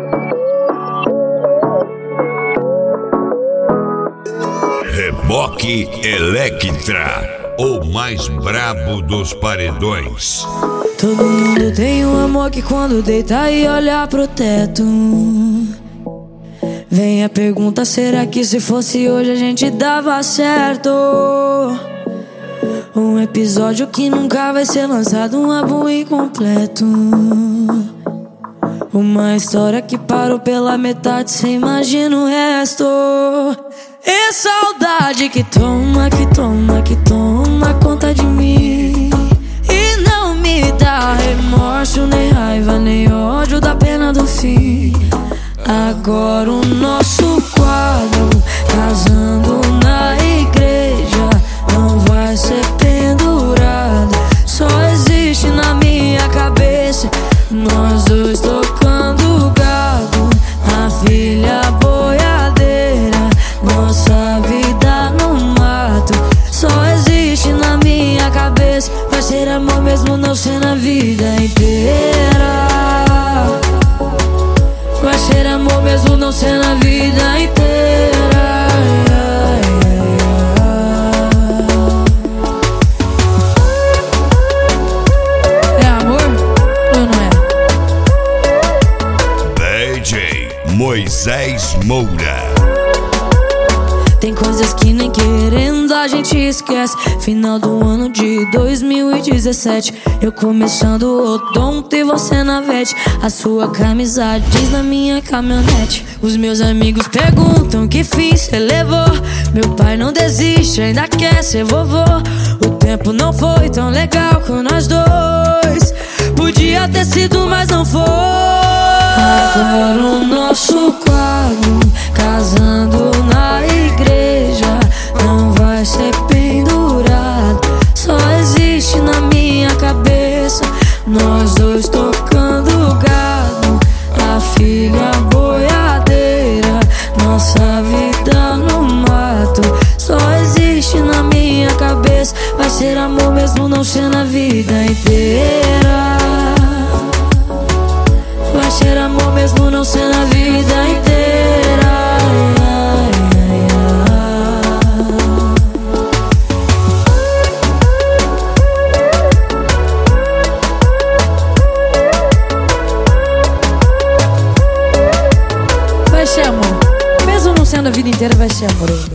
Reboque Electra, o mais brabo dos paredões. Todo mundo tem um amor que quando deita e olha pro teto, vem a pergunta, será que se fosse hoje a gente dava certo? Um episódio que nunca vai ser lançado, um álbum incompleto, uma história que parou pela metade, cê imagina o resto. E saudade que toma, que toma, que toma conta de mim, e não me dá remorso, nem raiva, nem ódio da pena do fim. Agora o nosso quadro, casando na igreja, não vai ser pendurado, só existe na minha cabeça, nós dois tocando gado, a filha boiadeira, nossa vida no mato, só existe na minha cabeça, vai ser amor mesmo não ser na vida inteira, vai ser amor mesmo não ser na vida inteira. É amor ou não é? DJ Moisés Moura. Tem coisas que nem querendo a gente esquece. Final do ano de 2017, eu começando o odonto e você na vete, a sua camisa diz na minha caminhonete. Os meus amigos perguntam que fim cê levou, meu pai não desiste, ainda quer ser vovô. O tempo não foi tão legal com nós dois, podia ter sido mas não foi. Agora o nosso quadro, casando na igreja, não vai ser pendurado, só existe na minha cabeça, nós dois tocando gado, a filha boiadeira, nossa vida no mato, só existe na minha cabeça, vai ser amor mesmo não ser na vida inteira, vai ser amor mesmo não ser na vida inteira. Vai ser amor, mesmo não sendo a vida inteira, vai ser amor ainda.